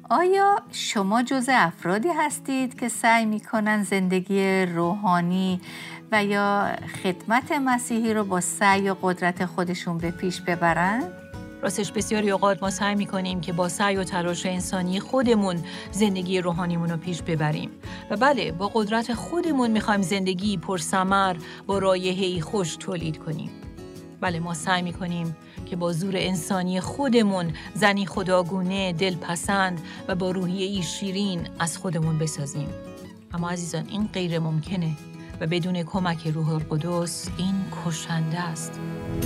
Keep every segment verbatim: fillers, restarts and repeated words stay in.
آیا شما جزء افرادی هستید که سعی می‌کنند زندگی روحانی و یا خدمت مسیحی رو با سعی و قدرت خودشون به پیش ببرن؟ راستش بسیاری اوقات ما سعی می‌کنیم که با سعی و تلاش انسانی خودمون زندگی روحانیمون رو پیش ببریم و بله، با قدرت خودمون می‌خوایم زندگی پرثمر با رایحه‌ای خوش تولید کنیم. بله، ما سعی می‌کنیم که با زور انسانی خودمون زنی خداگونه، دلپسند و با روحیه‌ای شیرین از خودمون بسازیم. اما عزیزان، این غیر ممکنه و بدون کمک روح القدس این کشنده است.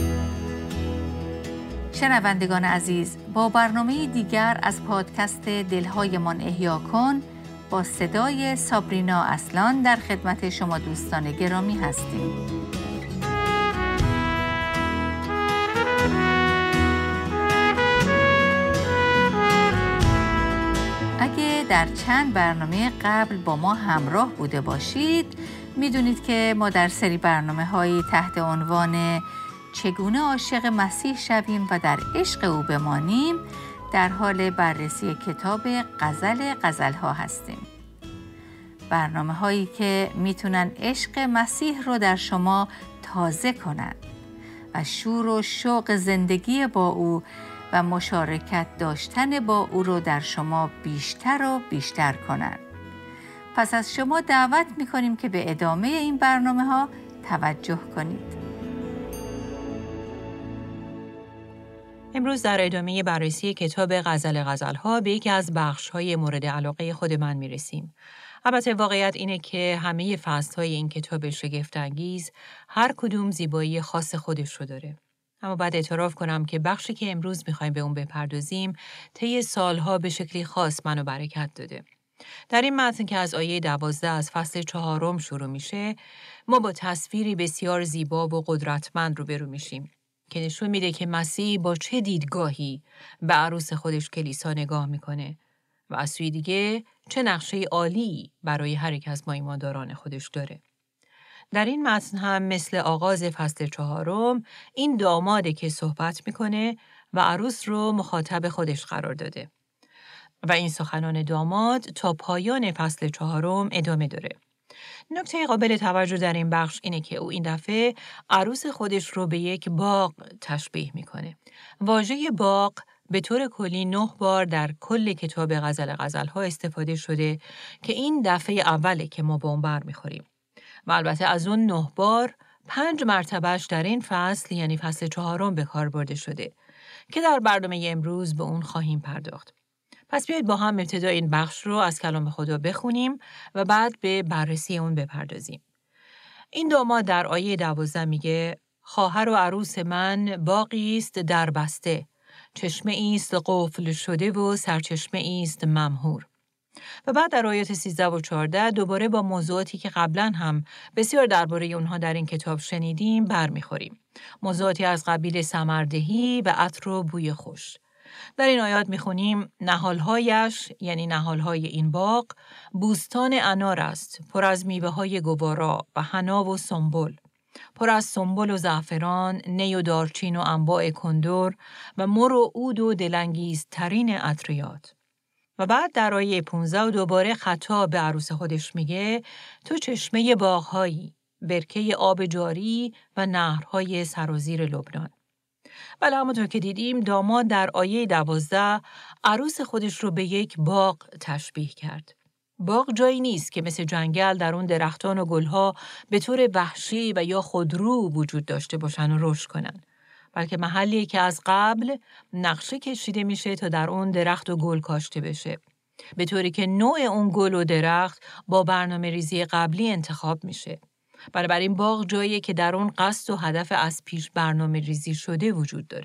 شنوندگان عزیز، با برنامه دیگر از پادکست دلهایمان احیا کن با صدای سابرینا اصلان در خدمت شما دوستان گرامی هستیم. اگه در چند برنامه قبل با ما همراه بوده باشید، میدونید که ما در سری برنامه‌هایی تحت عنوان چگونه عاشق مسیح شویم و در عشق او بمانیم در حال بررسی کتاب غزل غزل‌ها هستیم. برنامه‌هایی که میتونن عشق مسیح رو در شما تازه کنن و شور و شوق زندگی با او و مشارکت داشتن با او رو در شما بیشتر و بیشتر کنن. پس از شما دعوت می‌کنیم که به ادامه این برنامه‌ها توجه کنید. امروز در ادامه بررسی کتاب غزل غزل‌ها به یکی از بخش‌های مورد علاقه خود من می‌رسیم. البته واقعیت اینه که همه فصل‌های این کتاب شگفت‌انگیز هر کدوم زیبایی خاص خودش رو داره. اما بعد اعتراف کنم که بخشی که امروز می‌خوایم به اون بپردازیم طی سالها به شکلی خاص منو برکت داده. در این متن که از آیه دوازده از فصل چهارم شروع میشه، ما با تصویری بسیار زیبا و قدرتمند روبرو میشیم که نشون میده که مسیح با چه دیدگاهی به عروس خودش کلیسا نگاه میکنه و از سوی دیگه چه نقشه عالی برای هر یک از ما ایمانداران خودش داره. در این متن هم مثل آغاز فصل چهارم این داماده که صحبت میکنه و عروس رو مخاطب خودش قرار داده و این سخنان داماد تا پایان فصل چهارم ادامه داره. نکته قابل توجه در این بخش اینه که او این دفعه عروس خودش رو به یک باغ تشبیه میکنه. واژه باغ به طور کلی نه بار در کل کتاب غزل غزل‌ها استفاده شده که این دفعه اوله که ما با اون بر میخوریم. و البته از اون نه بار پنج مرتبهش در این فصل یعنی فصل چهارم به کار برده شده که در برنامه امروز به اون خواهیم پرداخت. پس بیایید با هم ابتدا این بخش رو از کلام خدا بخونیم و بعد به بررسی اون بپردازیم. این داماد در آیه دوازده میگه خواهر و عروس من باغی است در بسته، چشمه است قفل شده و سرچشمه است ممهور. و بعد در آیات سیزده و چهارده دوباره با موضوعاتی که قبلا هم بسیار درباره اونها در این کتاب شنیدیم برمیخوریم. موضوعاتی از قبیل ثمردهی و عطر و بوی خوش. در این آیات میخونیم نهالهایش یعنی نهالهای این باغ بوستان انار است، پر از میوه های گوارا و حنا و سنبل، پر از سنبل و زعفران، نی و دارچین و انواع کندر و مر و عود و دلانگیزترین عطریات. و بعد در آیه پانزده و دوباره خطاب به عروس خودش میگه تو چشمه باغهایی، برکه آب جاری و نهرهای سرازیر لبنان. بله، همونطور که دیدیم داماد در آیه دوازده عروس خودش رو به یک باغ تشبیه کرد. باغ جایی نیست که مثل جنگل در اون درختان و گلها به طور وحشی و یا خودرو وجود داشته باشن و رشد کنن، بلکه محلیه که از قبل نقشه کشیده میشه تا در اون درخت و گل کاشته بشه، به طوری که نوع اون گل و درخت با برنامه ریزی قبلی انتخاب میشه. بنابراین این باغ جاییه که در اون قصد و هدف از پیش برنامه ریزی شده وجود داره.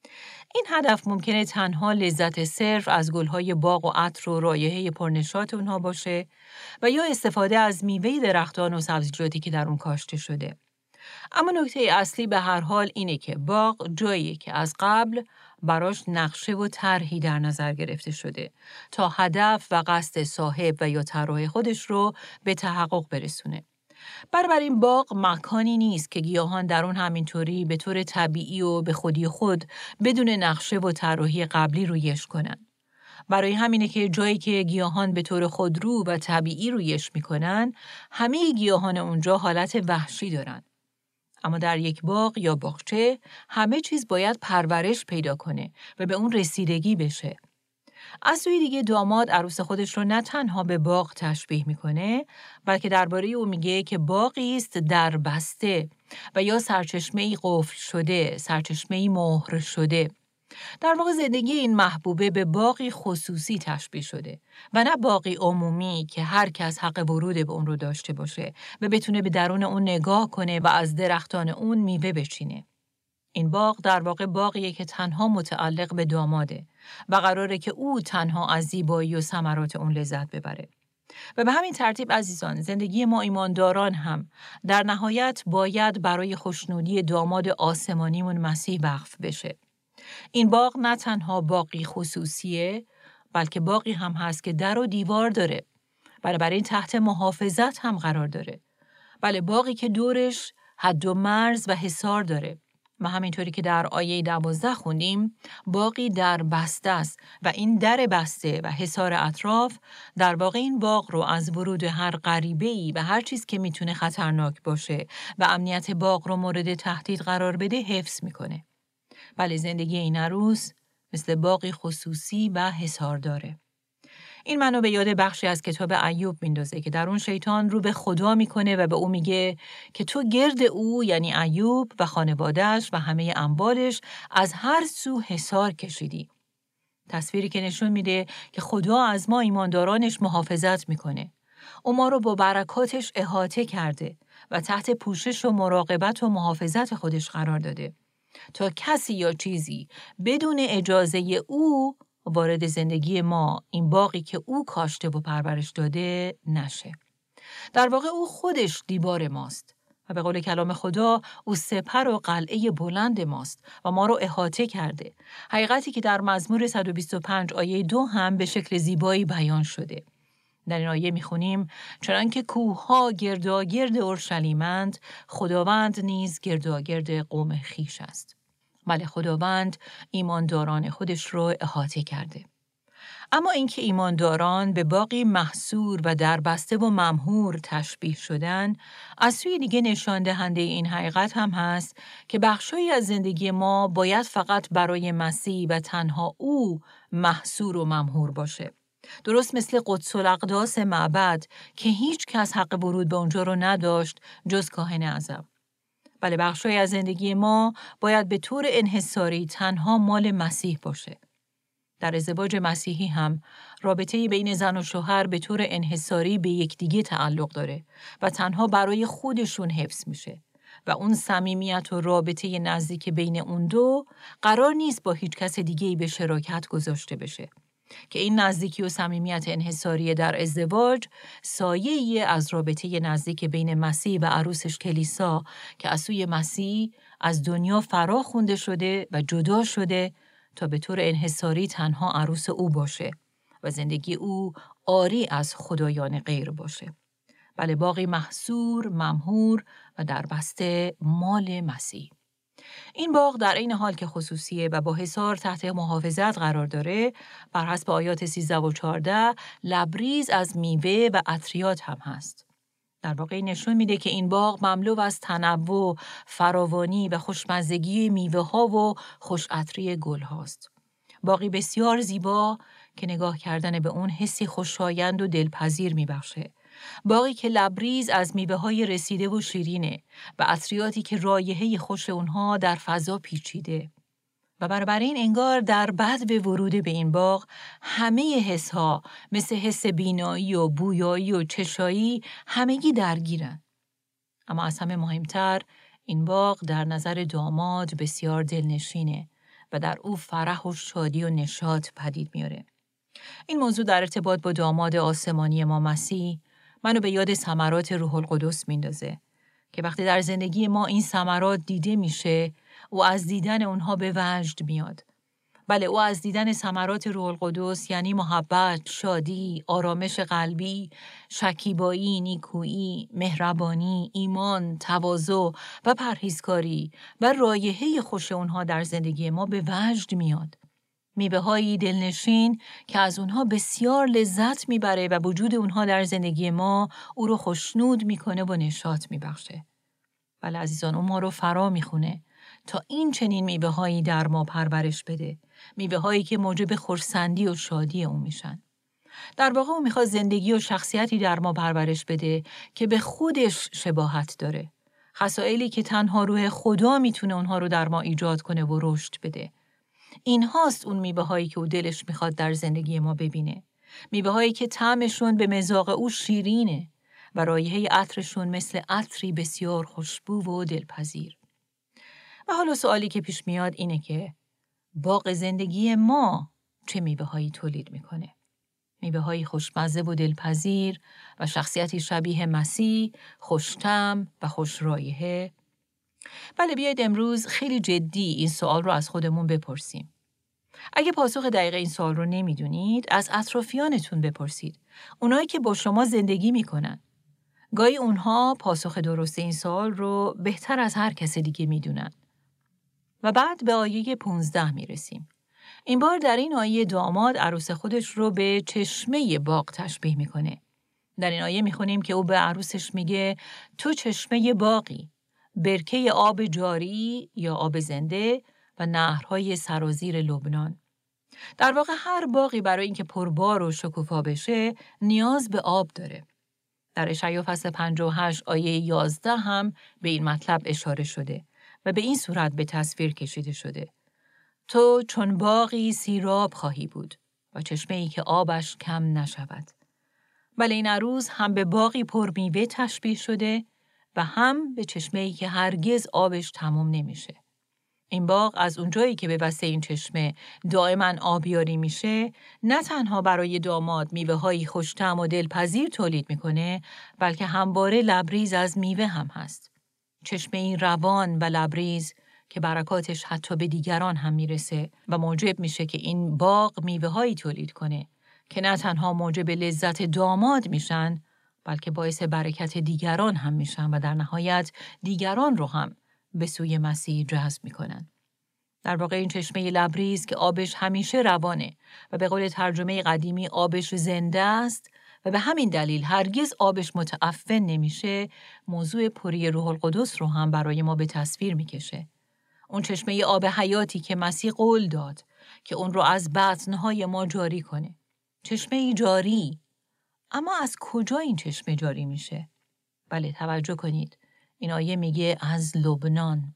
این هدف ممکنه تنها لذت صرف از گلهای باغ و عطر و رایحه پرنشاط اونها باشه و یا استفاده از میوه درختان و سبزیجاتی که در اون کاشته شده. اما نکته اصلی به هر حال اینه که باغ جاییه که از قبل براش نقشه و طرحی در نظر گرفته شده تا هدف و قصد صاحب و یا طراح خودش رو به تحقق برسونه. بنابراین باغ مکانی نیست که گیاهان در اون همینطوری به طور طبیعی و به خودی خود بدون نقشه و طراحی قبلی رویش کنن. برای همینه که جایی که گیاهان به طور خودرو و طبیعی رویش میکنن، همه گیاهان اونجا حالت وحشی دارن. اما در یک باغ یا باغچه همه چیز باید پرورش پیدا کنه و به اون رسیدگی بشه. از سوی دیگه داماد عروس خودش رو نه تنها به باغ تشبیه میکنه، بلکه درباره او میگه که باغی است در بسته و یا سرچشمه‌ای قفل شده، سرچشمه‌ای مهر شده. در واقع زندگی این محبوبه به باغی خصوصی تشبیه شده و نه باغی عمومی که هر کس حق ورود به اون رو داشته باشه و بتونه به درون اون نگاه کنه و از درختان اون میوه بچینه. این باغ در واقع باغیه که تنها متعلق به داماده و قراره که او تنها از زیبایی و ثمرات اون لذت ببره. و به همین ترتیب عزیزان، زندگی ما ایمانداران هم در نهایت باید برای خوشنودی داماد آسمانیمون مسیح وقف بشه. این باغ نه تنها باغی خصوصیه، بلکه باغی هم هست که در و دیوار داره. بنابراین تحت محافظت هم قرار داره. بله، باغی که دورش حد و مرز و حصار داره. و همینطوری که در آیه دوازده خوندیم، باغی در بسته است و این در بسته و حصار اطراف در واقع این باغ رو از ورود هر غریبه‌ای و هر چیز که میتونه خطرناک باشه و امنیت باغ رو مورد تهدید قرار بده حفظ میکنه. بله، زندگی این عروس مثل باغی خصوصی و حصار داره. این منو به یاد بخشی از کتاب ایوب میندازه که در اون شیطان رو به خدا میکنه و به او میگه که تو گرد او، یعنی ایوب و خانواده‌اش و همه اموالش، از هر سو حصار کشیدی. تصویری که نشون میده که خدا از ما ایماندارانش محافظت میکنه. او ما رو با برکاتش احاطه کرده و تحت پوشش و مراقبت و محافظت خودش قرار داده تا کسی یا چیزی بدون اجازه او وارد زندگی ما، این باغی که او کاشته و پرورش داده، نشه. در واقع او خودش دیوار ماست و به قول کلام خدا او سپر و قلعه بلند ماست و ما رو احاطه کرده. حقیقتی که در مزمور صد و بیست و پنج آیه دو هم به شکل زیبایی بیان شده. در این آیه میخونیم چنانکه کوه‌ها گرداگرد اورشلیمند، خداوند نیز گرداگرد قوم خویش است. بله، خداوند ایمانداران خودش رو احاطه کرده. اما اینکه ایمانداران به باغی محصور و دربسته و ممهور تشبیه شدن، از سوی دیگه نشان دهنده این حقیقت هم هست که بخشایی از زندگی ما باید فقط برای مسیح و تنها او محصور و ممهور باشه. درست مثل قدس الاقداس معبد که هیچ کس حق ورود به اونجا رو نداشت جز کاهن اعظم. بله، بخشای از زندگی ما باید به طور انحصاری تنها مال مسیح باشه. در ازدواج مسیحی هم رابطه بین زن و شوهر به طور انحصاری به یکدیگه تعلق داره و تنها برای خودشون حفظ میشه و اون صمیمیت و رابطه نزدیک بین اون دو قرار نیست با هیچ کس دیگه‌ای به شراکت گذاشته بشه. که این نزدیکی و صمیمیت انحصاری در ازدواج سایه‌ای از رابطه نزدیک بین مسیح و عروسش کلیسا که از سوی مسیح از دنیا فرا خونده شده و جدا شده تا به طور انحصاری تنها عروس او باشه و زندگی او عاری از خدایان غیر باشه. بله، باغی محصور، ممهور و در بسته مال مسیح. این باغ در این حال که خصوصیه و با حصار تحت محافظت قرار داره، بر حسب آیات سیزده و چهارده لبریز از میوه و عطریات هم هست. در واقع نشون میده که این باغ مملو از تنوع، فراوانی و خوشمزگی میوه ها و خوش عطری گل هاست. باغی بسیار زیبا که نگاه کردن به اون حسی خوشایند و دلپذیر میبخشه. باغی که لبریز از میوه‌های رسیده و شیرینه و عطریاتی که رایحه خوش اونها در فضا پیچیده. و بنابراین انگار در بعد به ورود به این باغ همه حسها مثل حس بینایی و بویایی و چشایی همگی درگیرن. اما از همه مهمتر این باغ در نظر داماد بسیار دلنشینه و در او فرح و شادی و نشاط پدید میاره. این موضوع در ارتباط با داماد آسمانی ما مسیح منو به یاد ثمرات روح القدس میندازه که وقتی در زندگی ما این ثمرات دیده میشه، او از دیدن اونها به وجد میاد. بله، او از دیدن ثمرات روح القدس یعنی محبت، شادی، آرامش قلبی، شکیبایی، نیکویی، مهربانی، ایمان، تواضع و پرهیزکاری و رایحه خوش اونها در زندگی ما به وجد میاد. میوه‌های دلنشین که از اونها بسیار لذت میبره و وجود اونها در زندگی ما او رو خوشنود میکنه و نشاط میبخشه. بله عزیزان، اون ما رو فرا میخونه تا این چنین میوه‌هایی در ما پرورش بده، میوه‌هایی که موجب خرسندی و شادی اون میشن. در واقع اون میخواد زندگی و شخصیتی در ما پرورش بده که به خودش شباهت داره. خصائلی که تنها روح خدا میتونه اونها رو در ما ایجاد کنه و رشد بده. این هاست اون میوه هایی که او دلش میخواد در زندگی ما ببینه. میوه هایی که طعمشون به مذاق او شیرینه و رایحه عطرشون مثل عطری بسیار خوشبو و دلپذیر. و حالا سوالی که پیش میاد اینه که باغ زندگی ما چه میوه هایی تولید میکنه؟ میوه هایی خوشمزه و دلپذیر و شخصیتی شبیه مسیح، خوش‌طعم و خوش رایحه؟ بله، بیایید امروز خیلی جدی این سوال رو از خودمون بپرسیم. اگه پاسخ دقیق این سوال رو نمیدونید، از اطرافیانتون بپرسید. اونایی که با شما زندگی میکنن. گاهی اونها پاسخ درست این سوال رو بهتر از هر کس دیگه میدونن. و بعد به آیه پونزده میرسیم. این بار در این آیه داماد عروس خودش رو به چشمه باغ تشبیه میکنه. در این آیه میخونیم که او به عروسش میگه تو چشمه باغی، برکه آب جاری یا آب زنده و نهرهای سرازیر لبنان. در واقع هر باغی برای اینکه پربار و شکوفا بشه نیاز به آب داره. در اشعیا فصل پنجاه و هشت آیه یازده هم به این مطلب اشاره شده و به این صورت به تصویر کشیده شده. تو چون باغی سیراب خواهی بود و چشمه‌ای که آبش کم نشود. ولی این عروس هم به باغی پرمیوه تشبیه شده و هم به چشمه‌ای که هرگز آبش تمام نمیشه. این باغ از اونجایی که به واسطه این چشمه دائما آبیاری میشه، نه تنها برای داماد میوه‌های خوش‌طعم و دلپذیر تولید میکنه، بلکه همواره لبریز از میوه هم هست. چشمه این روان و لبریز که برکاتش حتی به دیگران هم میرسه و موجب میشه که این باغ میوه‌هایی تولید کنه که نه تنها موجب لذت داماد میشن، بلکه باعث برکت دیگران هم میشن و در نهایت دیگران رو هم به سوی مسیح جذب میکنن. در واقع این چشمه لبریز که آبش همیشه روانه و به قول ترجمه قدیمی آبش زنده است و به همین دلیل هرگز آبش متعفن نمیشه، موضوع پری روح القدس رو هم برای ما به تصویر میکشه. اون چشمه آب حیاتی که مسیح قول داد که اون رو از بطنهای ما جاری کنه. چشمه جاری. اما از کجا این چشمه جاری میشه؟ بله، توجه کنید. این آیه میگه از لبنان.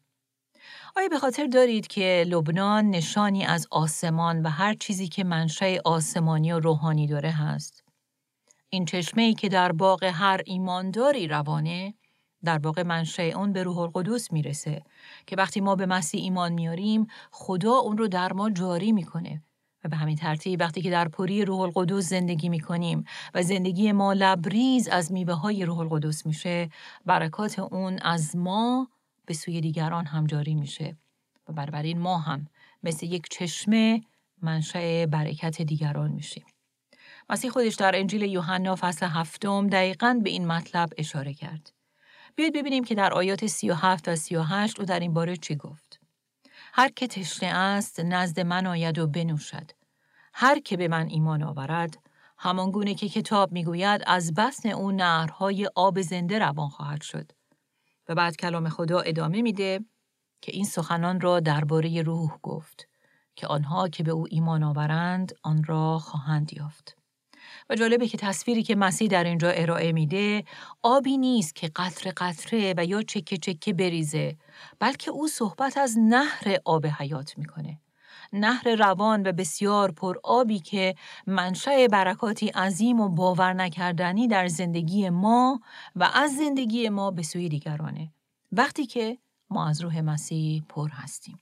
آیا به خاطر دارید که لبنان نشانی از آسمان و هر چیزی که منشأ آسمانی و روحانی داره هست؟ این چشمه‌ای که در باغ هر ایمانداری روانه، در واقع منشأ اون به روح القدس میرسه که وقتی ما به مسیح ایمان میاریم، خدا اون رو در ما جاری میکنه و به همین ترتیب وقتی که در پری روح القدس زندگی میکنیم و زندگی ما لبریز از میوه‌های روح القدس میشه، برکات اون از ما به سوی دیگران هم جاری میشه و بنابراین ما هم مثل یک چشمه منشأ برکت دیگران میشیم. مسیح خودش در انجیل یوحنا فصل هفتم دقیقاً به این مطلب اشاره کرد. بیایید ببینیم که در آیات سی و هفت و سی و هشت او در این باره چی گفت. هر که تشنه است نزد من آید و بنوشد. هر که به من ایمان آورد، همان گونه که کتاب میگوید از بطن او نهرهای آب زنده روان خواهد شد. و بعد کلام خدا ادامه میده که این سخنان را درباره روح گفت که آنها که به او ایمان آورند آن را خواهند یافت. و جالبه که تصویری که مسیح در اینجا ارائه میده آبی نیست که قطره قطره و یا چکه چکه بریزه، بلکه او صحبت از نهر آب حیات میکنه. نهر روان و بسیار پر آبی که منشأ برکاتی عظیم و باور نکردنی در زندگی ما و از زندگی ما به سوی دیگرانه، وقتی که ما از روح مسیح پر هستیم.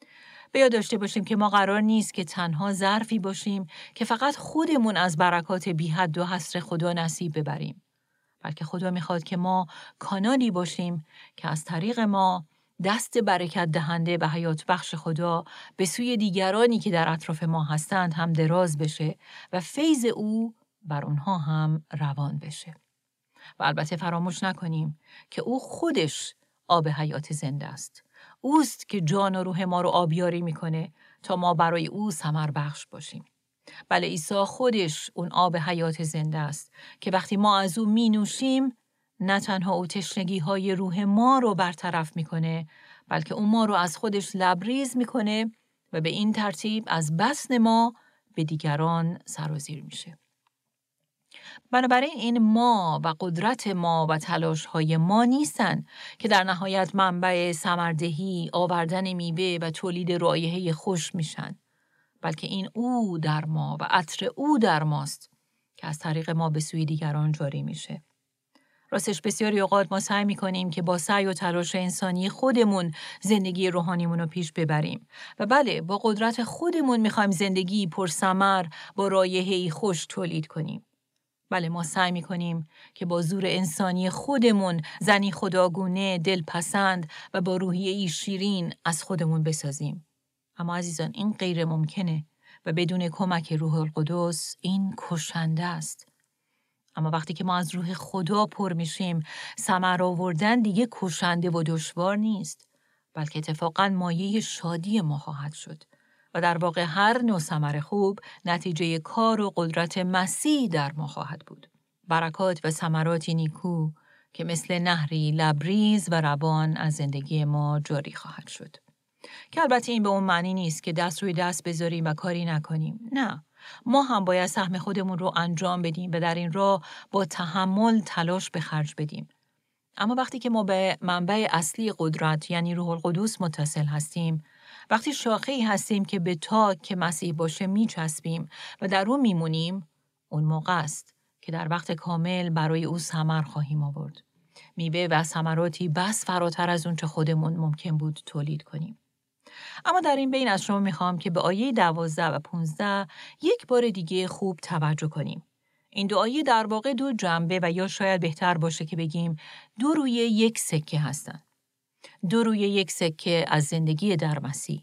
به یاد داشته باشیم که ما قرار نیست که تنها ظرفی باشیم که فقط خودمون از برکات بی حد و حصر خدا نصیب ببریم، بلکه خدا میخواد که ما کانالی باشیم که از طریق ما دست برکت دهنده و حیات بخش خدا به سوی دیگرانی که در اطراف ما هستند هم دراز بشه و فیض او بر اونها هم روان بشه. و البته فراموش نکنیم که او خودش آب حیات زنده است. اوست که جان و روح ما رو آبیاری میکنه تا ما برای او ثمر بخش باشیم. بله، عیسی خودش اون آب حیات زنده است که وقتی ما از او می نوشیم نه تنها او تشنگی های روح ما رو برطرف میکنه، بلکه اون ما رو از خودش لبریز میکنه و به این ترتیب از بطن ما به دیگران سرازیر میشه. بنابراین این ما و قدرت ما و تلاش های ما نیستن که در نهایت منبع ثمردهی، آوردن میوه و تولید رایحه خوش میشن، بلکه این او در ما و عطر او در ماست که از طریق ما به سوی دیگران جاری میشه. راستش بسیاری اوقات ما سعی میکنیم که با سعی و تلاش انسانی خودمون زندگی روحانیمون رو پیش ببریم و بله، با قدرت خودمون میخوایم زندگی پرثمر با رایحه‌ای خوش تولید کنیم. بله، ما سعی میکنیم که با زور انسانی خودمون زنی خداگونه، دلپسند و با روحیه‌ای شیرین از خودمون بسازیم. اما عزیزان، این غیر ممکنه و بدون کمک روح القدس این کشنده است. اما وقتی که ما از روح خدا پر میشیم، ثمر آوردن دیگه کشنده و دشوار نیست، بلکه اتفاقاً مایه شادی ما خواهد شد. و در واقع هر نوع ثمر خوب نتیجه کار و قدرت مسیح در ما خواهد بود. برکات و ثمراتی نیکو که مثل نهری لبریز و روان از زندگی ما جاری خواهد شد. که البته این به اون معنی نیست که دست روی دست بذاریم و کاری نکنیم. نه، ما هم باید سهم خودمون رو انجام بدیم و در این راه با تحمل تلاش به خرج بدیم. اما وقتی که ما به منبع اصلی قدرت یعنی روح القدس متصل هستیم، وقتی شاخه‌ای هستیم که به تاک که مسیح باشه میچسبیم و در اون میمونیم، اون موقع است که در وقت کامل برای او ثمر خواهیم آورد. میوه و ثمراتی بس فراتر از اون چه خودمون ممکن بود تولید کنیم. اما در این بین از شما میخوام که به آیه دوازده و پانزده یک بار دیگه خوب توجه کنیم. این دو آیه در واقع دو جنبه و یا شاید بهتر باشه که بگیم دو روی یک سکه هستن. دو روی یک سکه از زندگی در مسیح.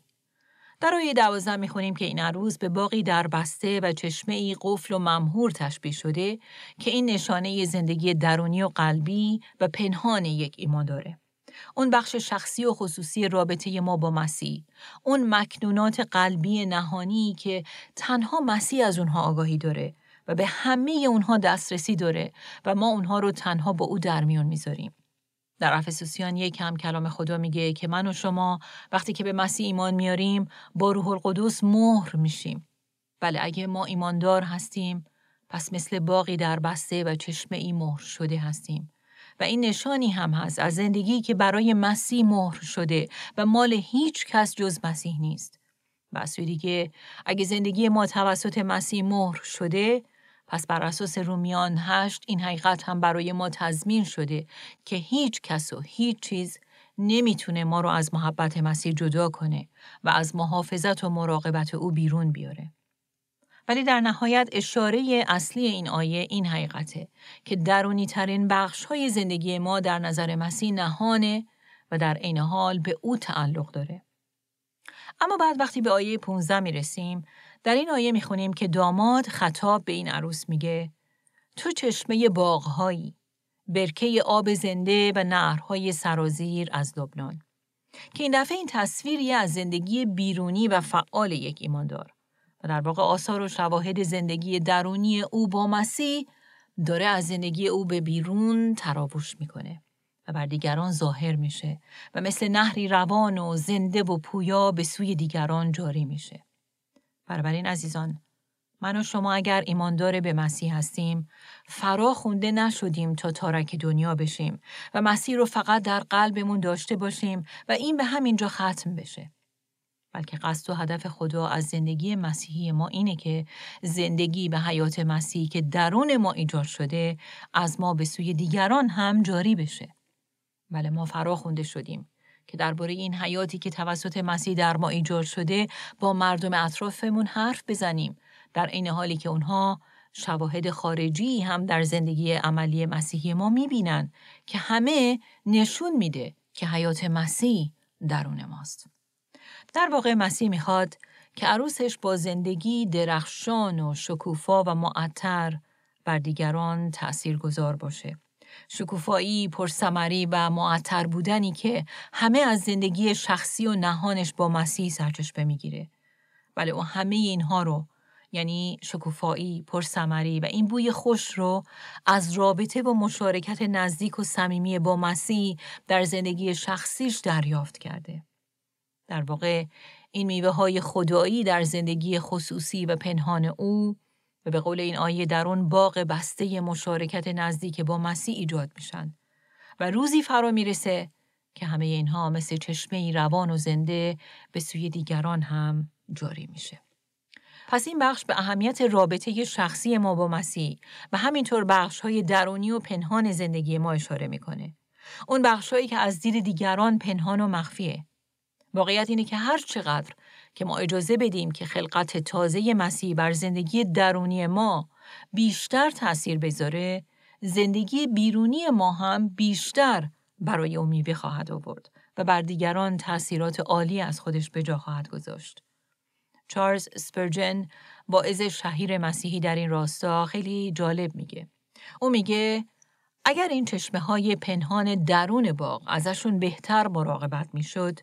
در آیه دوازده میخونیم که این عروس به باغی در بسته و چشمه‌ای قفل و ممهور تشبیه شده که این نشانه زندگی درونی و قلبی و پنهان یک ایمان داره. اون بخش شخصی و خصوصی رابطه ما با مسیح، اون مکنونات قلبی نهانی که تنها مسیح از اونها آگاهی داره و به همه اونها دسترسی داره و ما اونها رو تنها با او در میون میذاریم. در افسوسیان یک هم کلام خدا میگه که من و شما وقتی که به مسیح ایمان میاریم با روح القدس مهر میشیم. بله، اگه ما ایماندار هستیم پس مثل باغی در بسته و چشمه‌ای مهر شده هستیم. و این نشانی هم هست از زندگی که برای مسیح مهر شده و مال هیچ کس جز مسیح نیست. بس دیگه اگه زندگی ما توسط مسیح مهر شده، پس بر اساس رومیان هشت این حقیقت هم برای ما تضمین شده که هیچ کس و هیچ چیز نمیتونه ما رو از محبت مسیح جدا کنه و از محافظت و مراقبت او بیرون بیاره. ولی در نهایت اشاره اصلی این آیه این حقیقته که درونی ترین بخش های زندگی ما در نظر مسیح نهانه و در عین حال به او تعلق داره. اما بعد وقتی به آیه پانزده می رسیم، در این آیه می خونیم که داماد خطاب به این عروس میگه تو چشمه باغ‌هایی، برکه آب زنده و نهرهای سرازیر از لبنان. که این دفعه این تصویری از زندگی بیرونی و فعال یک ایماندار و در واقع آثار و شواهد زندگی درونی او با مسیح داره از زندگی او به بیرون تراوش میکنه و بر دیگران ظاهر میشه و مثل نهری روان و زنده و پویا به سوی دیگران جاری میشه. بنابراین عزیزان، من و شما اگر ایماندار به مسیح هستیم، فرا خونده نشدیم تا تارک دنیا بشیم و مسیح رو فقط در قلبمون داشته باشیم و این به همینجا ختم بشه. بلکه قصد و هدف خدا از زندگی مسیحی ما اینه که زندگی به حیات مسیحی که درون ما ایجاد شده از ما به سوی دیگران هم جاری بشه. بله، ما فرا خونده شدیم که درباره این حیاتی که توسط مسیح در ما ایجاد شده با مردم اطرافمون حرف بزنیم، در این حالی که اونها شواهد خارجی هم در زندگی عملی مسیحی ما میبینن که همه نشون میده که حیات مسیح درون ماست. در واقع مسیح میخواد که عروسش با زندگی درخشان و شکوفا و معطر بر دیگران تأثیرگذار باشه. شکوفایی، پرثمری و معطر بودنی که همه از زندگی شخصی و نهانش با مسیح سرچشمه میگیره بله او همه اینها رو، یعنی شکوفایی، پرثمری و این بوی خوش رو از رابطه و مشارکت نزدیک و صمیمی با مسیح در زندگی شخصیش دریافت کرده. در واقع این میوه های خدایی در زندگی خصوصی و پنهان او و به قول این آیه در اون باغ بسته مشارکت نزدیک با مسیح ایجاد میشن و روزی فرا میرسه که همه اینها مثل چشمه روان و زنده به سوی دیگران هم جاری میشه. پس این بخش به اهمیت رابطه شخصی ما با مسیح و همینطور بخش‌های درونی و پنهان زندگی ما اشاره میکنه. اون بخش‌هایی که از دید دیگران پنهان و مخفیه. واقعیت اینه که هر چقدر که ما اجازه بدیم که خلقت تازه مسیح بر زندگی درونی ما بیشتر تأثیر بذاره، زندگی بیرونی ما هم بیشتر برای او میوه خواهد آورد و بر دیگران تأثیرات عالی از خودش به جا خواهد گذاشت. چارلز اسپرجن، واعظ شهیر مسیحی در این راستا خیلی جالب میگه. او میگه اگر این چشمه‌های پنهان درون باغ ازشون بهتر مراقبت میشد،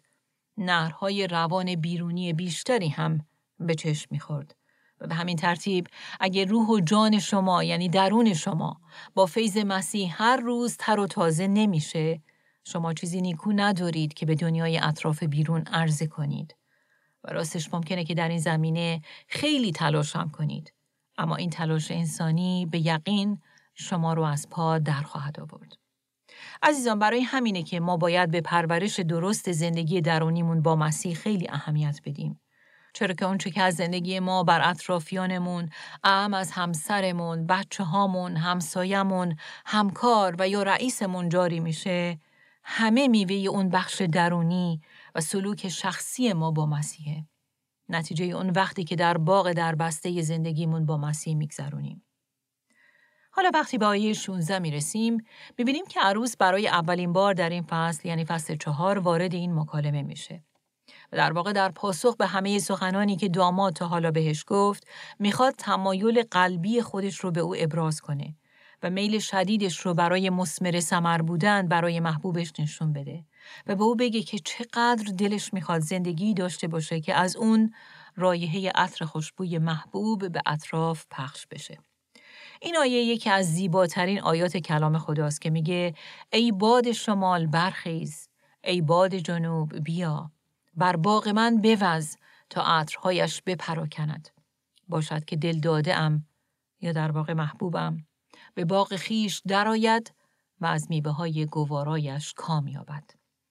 نهرهای روان بیرونی بیشتری هم به چشم میخورد. و به همین ترتیب اگر روح و جان شما یعنی درون شما با فیض مسیح هر روز تر و تازه نمیشه، شما چیزی نیکو ندارید که به دنیای اطراف بیرون عرضه کنید. و راستش ممکنه که در این زمینه خیلی تلاش هم کنید. اما این تلاش انسانی به یقین شما رو از پا در خواهد آورد. عزیزان، برای همینه که ما باید به پرورش درست زندگی درونیمون با مسیح خیلی اهمیت بدیم. چرا که اونچه که از زندگی ما بر اطرافیانمون، اعم از همسرمون، بچه هامون، همسایمون، همکار و یا رئیسمون جاری میشه، همه میوه اون بخش درونی و سلوک شخصی ما با مسیحه. نتیجه اون وقتی که در باغ در بسته زندگیمون با مسیح میگذرونیم. حالا وقتی به آیه شانزده میرسیم، میبینیم که عروس برای اولین بار در این فصل، یعنی فصل چهار، وارد این مکالمه میشه. و در واقع در پاسخ به همه سخنانی که داماد تا حالا بهش گفت، میخواد تمایل قلبی خودش رو به او ابراز کنه و میل شدیدش رو برای مثمر ثمر بودن برای محبوبش نشون بده و به او بگه که چقدر دلش میخواد زندگی داشته باشه که از اون رایحه عطر خوشبوی محبوب به اطراف پخش بشه. این آیه یکی از زیباترین آیات کلام خداست که میگه ای باد شمال برخیز، ای باد جنوب بیا، بر باغ من بوز تا عطرهایش بپراکند. باشد که دل داده ام یا در واقع محبوبم به باغ خیش درآید و از میوه های گوارایش کام یابد.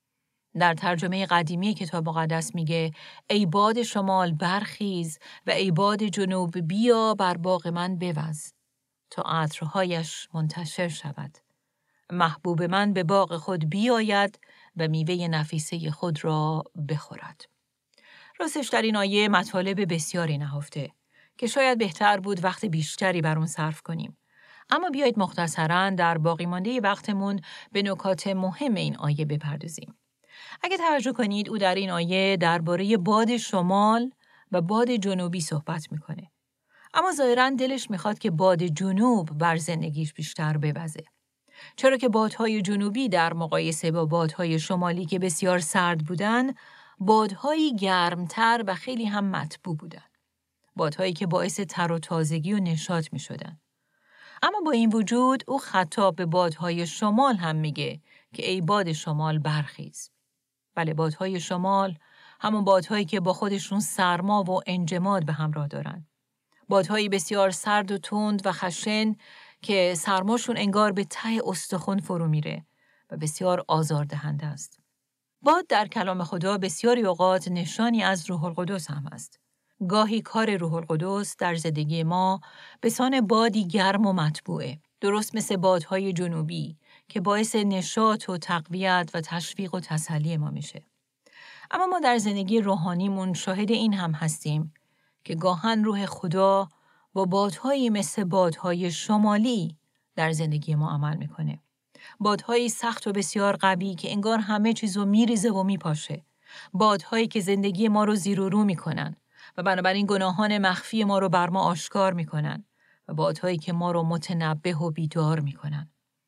در ترجمه قدیمی کتاب مقدس میگه ای باد شمال برخیز و ای باد جنوب بیا بر باغ من بوز تا عطرهایش منتشر شود. محبوب من به باغ خود بیاید و میوه نفیسه خود را بخورد. راستش در این آیه مطالب بسیاری نهفته که شاید بهتر بود وقت بیشتری بر اون صرف کنیم. اما بیایید مختصراً در باقی مانده وقتمون به نکات مهم این آیه بپردازیم. اگه توجه کنید او در این آیه درباره باد شمال و باد جنوبی صحبت میکنه. اما ظاهراً دلش میخواد که باد جنوب بر زندگیش بیشتر بوزه. چرا که بادهای جنوبی در مقایسه با بادهای شمالی که بسیار سرد بودن، بادهایی گرمتر و خیلی هم مطبوع بودن. بادهایی که باعث تر و تازگی و نشاط می شدن. اما با این وجود او خطاب به بادهای شمال هم میگه که ای باد شمال برخیز. بله، بادهای شمال همون بادهایی که با خودشون سرما و انجماد به همراه دارن. بادهایی بسیار سرد و تند و خشن که سرماشون انگار به ته استخوان فرو میره و بسیار آزاردهنده است. باد در کلام خدا بسیاری اوقات نشانی از روح القدس هم است. گاهی کار روح القدس در زندگی ما به سان بادی گرم و مطبوعه، درست مثل بادهای جنوبی که باعث نشاط و تقویت و تشویق و تسلی ما میشه. اما ما در زندگی روحانیمون شاهد این هم هستیم که گاهن روح خدا با بادهایی مثل بادهای شمالی در زندگی ما عمل میکنه. بادهایی سخت و بسیار قوی که انگار همه چیزو میریزه و میپاشه. بادهایی که زندگی ما رو زیر و رو میکنن و بنابراین گناهان مخفی ما رو بر ما آشکار میکنن و بادهایی که ما رو متنبه و بیدار میکنن.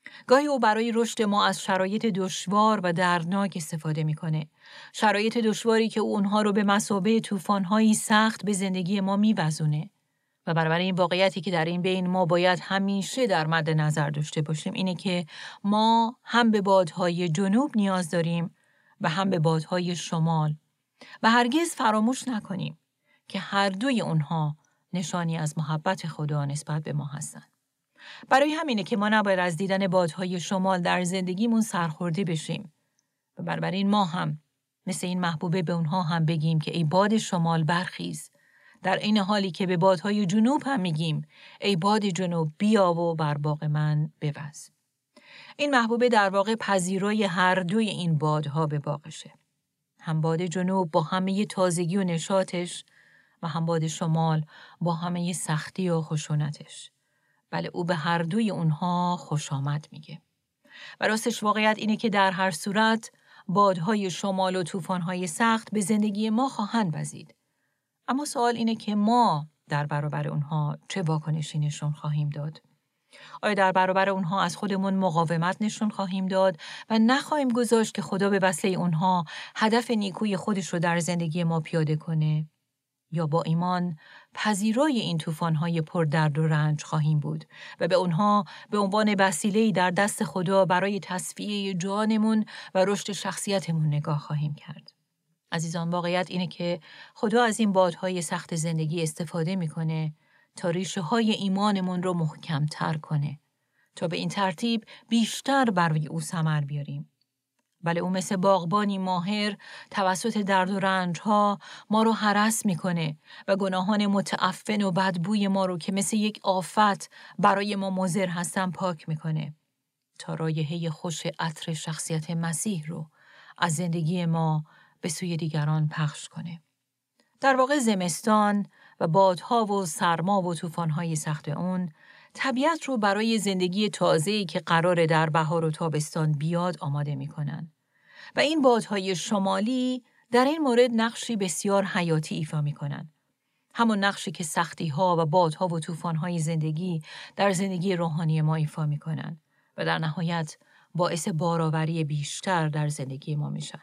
گاهی او برای رشد ما از شرایط دشوار و دردناک استفاده میکنه. شرایط دشواری که او اونها رو به مثابه طوفان‌هایی سخت به زندگی ما می‌وزونه. و برابر این واقعیتی که در این بین ما باید همیشه در مد نظر داشته باشیم اینه که ما هم به بادهای جنوب نیاز داریم و هم به بادهای شمال و هرگز فراموش نکنیم که هر دوی اونها نشانی از محبت خدا نسبت به ما هستند. برای همینه که ما نباید از دیدن بادهای شمال در زندگیمون سرخورده بشیم و بنابراین ما هم مثل این محبوبه به اونها هم بگیم که ای باد شمال برخیز، در این حالی که به بادهای جنوب هم میگیم ای باد جنوب بیا و بر باغ من بوز. این محبوبه در واقع پذیرای هر دوی این بادها به باغشه. هم باد جنوب با همه تازگی و نشاطش و هم باد شمال با همه سختی و خشونتش. بله، او به هر دوی اونها خوش آمد میگه. و راستش واقعیت اینه که در هر صورت بادهای شمال و طوفان‌های سخت به زندگی ما خواهند وزید. اما سوال اینه که ما در برابر اونها چه واکنشی نشون خواهیم داد؟ آیا در برابر اونها از خودمون مقاومت نشون خواهیم داد و نخواهیم گذاشت که خدا به وسیله اونها هدف نیکوی خودش رو در زندگی ما پیاده کنه؟ یا با ایمان پذیرای این طوفان‌های پر درد و رنج خواهیم بود و به اونها به عنوان وسیله‌ای در دست خدا برای تصفیه جانمون و رشد شخصیتمون نگاه خواهیم کرد؟ عزیزان، واقعیت اینه که خدا از این بادهای سخت زندگی استفاده میکنه تا ریشه های ایمانمون رو محکم‌تر کنه تا به این ترتیب بیشتر برای او ثمر بیاریم. بله، او مثل باغبانی ماهر توسط درد و رنج‌ها ما رو هرس میکنه و گناهان متعفن و بدبوی ما رو که مثل یک آفت برای ما مضر هستن پاک میکنه تا رایحه خوش عطر شخصیت مسیح رو از زندگی ما به سوی دیگران پخش کنه. در واقع زمستان و بادها و سرما و طوفان‌های سخت اون طبیعت رو برای زندگی تازه‌ای که قراره در بهار و تابستان بیاد آماده می‌کنن. و این بادهای شمالی در این مورد نقشی بسیار حیاتی ایفا می‌کنن. همون نقشی که سختی‌ها و بادها و طوفان‌های زندگی در زندگی روحانی ما ایفا می‌کنن و در نهایت باعث بارآوری بیشتر در زندگی ما میشن.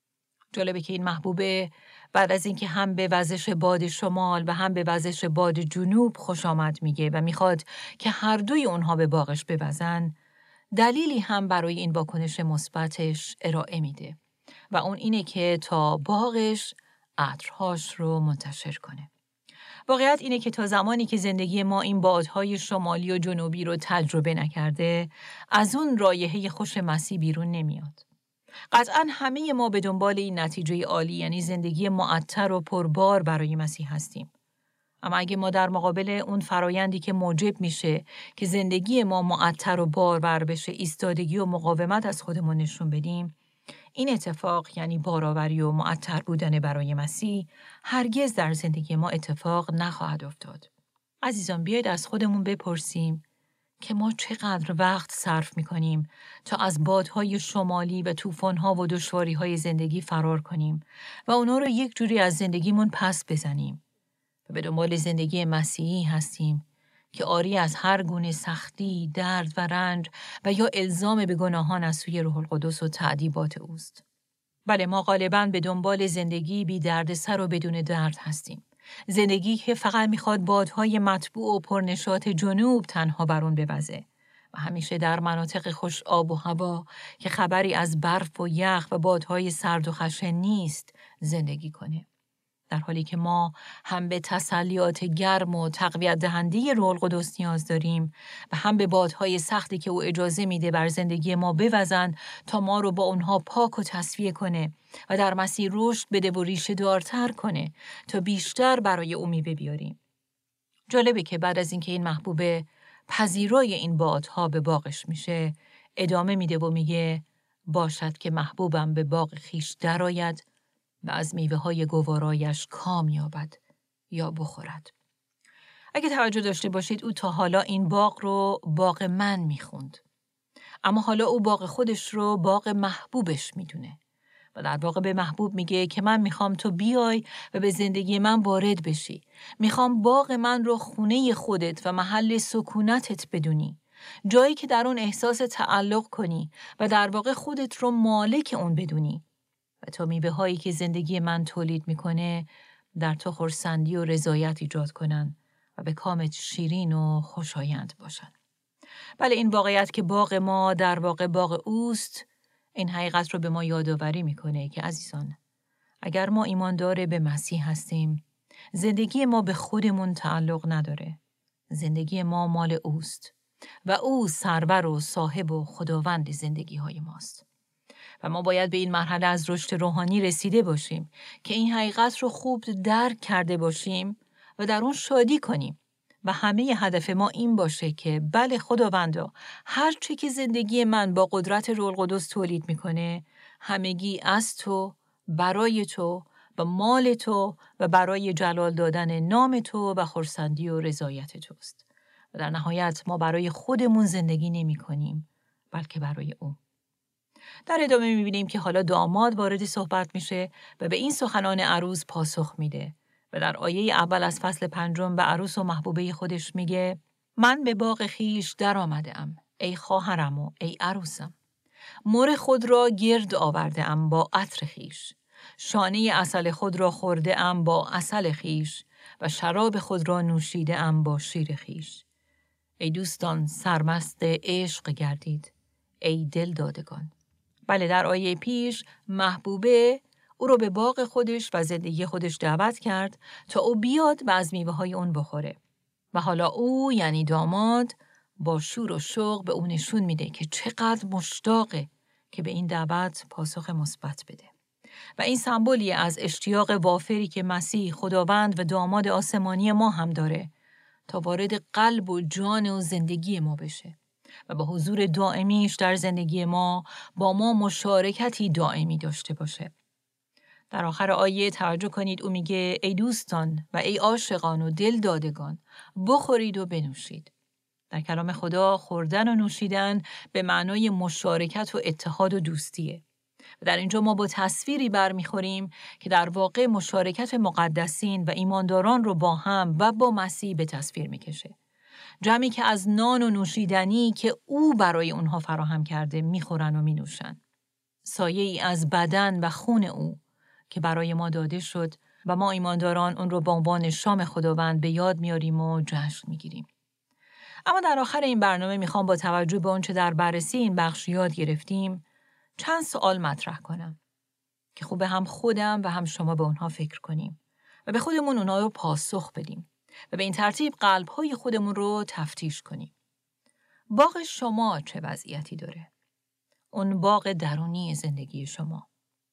جالبه که این محبوبه بعد از اینکه هم به وزش باد شمال و هم به وزش باد جنوب خوش آمد میگه و میخواد که هر دوی اونها به باغش بوزن، دلیلی هم برای این واکنش مثبتش ارائه میده و اون اینه که تا باغش عطرهاش رو منتشر کنه. واقعیت اینه که تا زمانی که زندگی ما این بادهای شمالی و جنوبی رو تجربه نکرده، از اون رایحه خوش مسیح بیرون نمیاد. قطعاً همه ما به دنبال این نتیجه عالی، یعنی زندگی معطر و پربار برای مسیح هستیم. اما اگه ما در مقابل اون فرایندی که موجب میشه که زندگی ما معطر و بارور بشه ایستادگی و مقاومت از خودمون نشون بدیم، این اتفاق یعنی بارآوری و معطر بودن برای مسیح هرگز در زندگی ما اتفاق نخواهد افتاد. عزیزان، بیاید از خودمون بپرسیم که ما چقدر وقت صرف می‌کنیم تا از بادهای شمالی و طوفان‌ها و دشواری‌های زندگی فرار کنیم و اونا رو یک جوری از زندگیمون پس بزنیم و به دنبال زندگی مسیحی هستیم که عاری از هر گونه سختی، درد و رنج و یا الزام به گناهان از سوی روح القدس و تعذیبات اوست. بله، ما غالباً به دنبال زندگی بی درد سر و بدون درد هستیم. زندگی که فقط میخواد بادهای مطبوع و پرنشاط جنوب تنها بر اون بوزه و همیشه در مناطق خوش آب و هوا که خبری از برف و یخ و بادهای سرد و خشن نیست زندگی کنه. در حالی که ما هم به تسلیات گرم و تقویت دهنده روح القدس نیاز داریم و هم به بادهای سختی که او اجازه میده بر زندگی ما بوزن تا ما رو با اونها پاک و تصفیه کنه و در مسیر رشد بده و ریشه دارتر کنه تا بیشتر برای او میوه بیاریم. جالبه که بعد از اینکه این محبوبه پذیرای این بادها به باغش میشه، ادامه میده و میگه باشد که محبوبم به باغ خیش درآید و از میوه های گوارایش کام یابد یا بخورد. اگه توجه داشته باشید، او تا حالا این باغ رو باغ من میخوند. اما حالا او باغ خودش رو باغ محبوبش میدونه و در واقع به محبوب میگه که من میخوام تو بیای و به زندگی من وارد بشی. میخوام باغ من رو خونه خودت و محل سکونتت بدونی جایی که در اون احساس تعلق کنی و در واقع خودت رو مالک اون بدونی و تا میوه هایی که زندگی من تولید میکنه در تو خرسندی و رضایت ایجاد کنن و به کامت شیرین و خوشایند باشن. بله، این واقعیت که باغ ما در واقع باغ اوست، این حقیقت رو به ما یادآوری میکنه که عزیزان، اگر ما ایماندار به مسیح هستیم، زندگی ما به خودمون تعلق نداره. زندگی ما مال اوست و او سرور و صاحب و خداوند زندگی های ماست. و ما باید به این مرحله از رشد روحانی رسیده باشیم که این حقیقت رو خوب درک کرده باشیم و در اون شادی کنیم و همه هدف ما این باشه که بله خداوندا، هر چی که زندگی من با قدرت روح القدس تولید میکنه همگی از تو، برای تو و مال تو و برای جلال دادن نام تو و خرسندی و رضایت توست. و در نهایت ما برای خودمون زندگی نمی کنیم بلکه برای او. در ادامه می‌بینیم که حالا داماد وارد صحبت میشه و به این سخنان عروس پاسخ میده و در آیه اول از فصل پنجم به عروس و محبوبه خودش میگه من به باغ خیش در آمدم ای خواهرم و ای عروسم. مر خود را گرد آورده ام با عطر خیش. شانه عسل خود را خورده ام با عسل خیش و شراب خود را نوشیده ام با شیر خیش. ای دوستان سرمست عشق گردید ای دل دادگان. بله، در آیه پیش محبوبه او رو به باغ خودش و زندگی خودش دعوت کرد تا او بیاد و از میوه های اون بخوره. و حالا او یعنی داماد با شور و شوق به اون نشون میده که چقدر مشتاقه که به این دعوت پاسخ مثبت بده. و این سمبولی از اشتیاق وافری که مسیح خداوند و داماد آسمانی ما هم داره تا وارد قلب و جان و زندگی ما بشه و با حضور دائمیش در زندگی ما با ما مشارکتی دائمی داشته باشه. در آخر آیه توجه کنید، او میگه ای دوستان و ای عاشقان و دل دادگان بخورید و بنوشید. در کلام خدا خوردن و نوشیدن به معنای مشارکت و اتحاد و دوستیه. و در اینجا ما با تصویری برمیخوریم که در واقع مشارکت مقدسین و ایمانداران رو با هم و با مسیح به تصویر میکشه. جمعی که از نان و نوشیدنی که او برای اونها فراهم کرده میخورن و مینوشن. سایه ای از بدن و خون او که برای ما داده شد و ما ایمانداران اون رو به عنوان شام خداوند به یاد میاریم و جشن میگیریم. اما در آخر این برنامه میخوام با توجه به اونچه در بررسی این بخش یاد گرفتیم چند سوال مطرح کنم که خوبه هم خودم و هم شما به اونها فکر کنیم و به خودمون اونها رو پاسخ بدیم و به این ترتیب قلب‌های خودمون رو تفتیش کنیم. باغ شما چه وضعیتی داره؟ اون باغ درونی زندگی شما.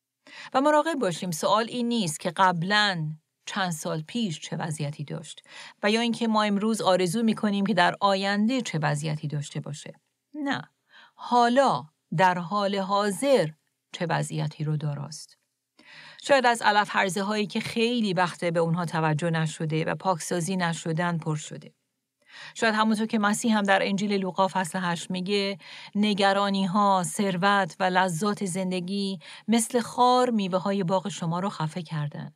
و مراقب باشیم سوال این نیست که قبلاً چند سال پیش چه وضعیتی داشت و یا اینکه ما امروز آرزو می‌کنیم که در آینده چه وضعیتی داشته باشه. نه، حالا در حال حاضر چه وضعیتی رو داراست. شاید از علف هرزه هایی که خیلی وقته به اونها توجه نشده و پاکسازی نشدن پر شده. شاید همونطور که مسیح هم در انجیل لوقا فصل هشت میگه نگرانی ها، ثروت و لذات زندگی مثل خار میوه های باغ شما رو خفه کردن.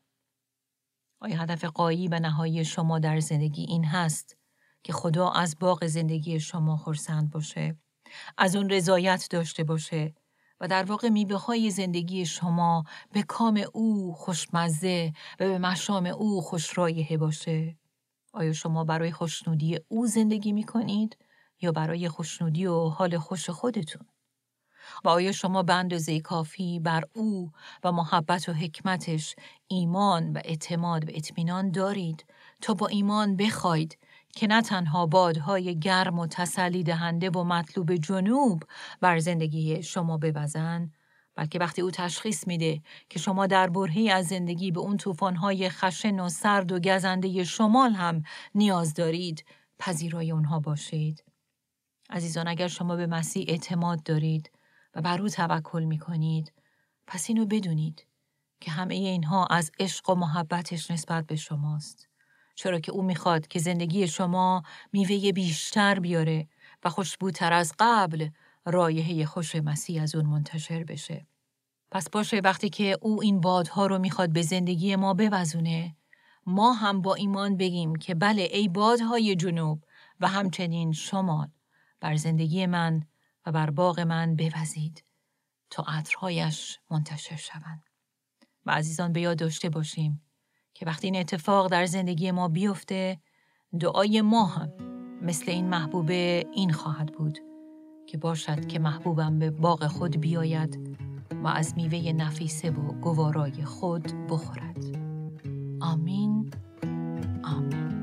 آیا هدف غایی و نهایی شما در زندگی این هست که خدا از باغ زندگی شما خرسند باشه، از اون رضایت داشته باشه و در واقع میوه های زندگی شما به کام او خوشمزه و به مشام او خوش رایحه باشه؟ آیا شما برای خوشنودی او زندگی می کنید یا برای خوشنودی و حال خوش خودتون؟ و آیا شما به اندازه کافی بر او و محبت و حکمتش ایمان و اعتماد و اطمینان دارید تا با ایمان بخواید که نه تنها بادهای گرم و تسلی دهنده و مطلوب جنوب بر زندگی شما بوزن، بلکه وقتی او تشخیص میده که شما در برهه‌ای از زندگی به اون طوفان‌های خشن و سرد و گزنده شمال هم نیاز دارید، پذیرای اونها باشید. عزیزان، اگر شما به مسیح اعتماد دارید و بر او توکل میکنید، پس اینو بدونید که همه اینها از عشق و محبتش نسبت به شماست. چرا که او میخواد که زندگی شما میوه بیشتر بیاره و خوشبوتر از قبل رایحه خوش مسیح از اون منتشر بشه. پس باشه وقتی که او این بادها رو میخواد به زندگی ما بوزونه، ما هم با ایمان بگیم که بله ای بادهای جنوب و همچنین شمال، بر زندگی من و بر باغ من بوزید تا عطرهایش منتشر شوند. و عزیزان به یاد داشته باشیم که وقتی این اتفاق در زندگی ما بیفته، دعای ما هم مثل این محبوبه این خواهد بود که باشد که محبوبم به باغ خود بیاید و از میوه نفیسه و گوارای خود بخورد. آمین. آمین.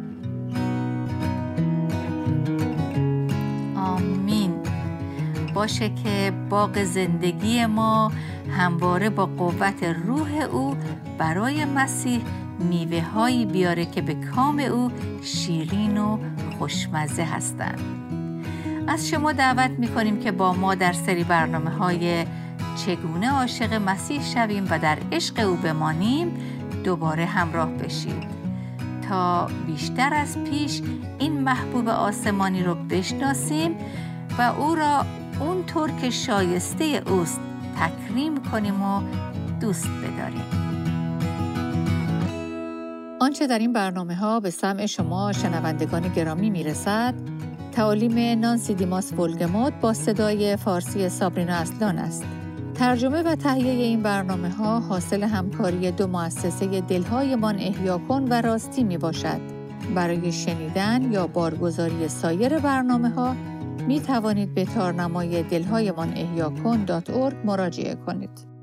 آمین. باشه که باغ زندگی ما همواره با قوت روح او برای مسیح میوه هایی بیاره که به کام او شیرین و خوشمزه هستند. از شما دعوت میکنیم که با ما در سری برنامه های چگونه عاشق مسیح شویم و در عشق او بمانیم دوباره همراه بشید تا بیشتر از پیش این محبوب آسمانی رو بشناسیم و او را اونطور که شایسته اوست تکریم کنیم و دوست بداریم. آنچه در این برنامه ها به سمع شما شنوندگان گرامی میرسد، تعالیم نانسی دیماس ولگموت با صدای فارسی سابرینا اصلان است. ترجمه و تهیه این برنامه ها حاصل همکاری دو مؤسسه دلهایمان احیا کن و راستی می باشد. برای شنیدن یا بارگزاری سایر برنامه ها می توانید به تارنمای دلهایمان احیا کن دات اورگ مراجعه کنید.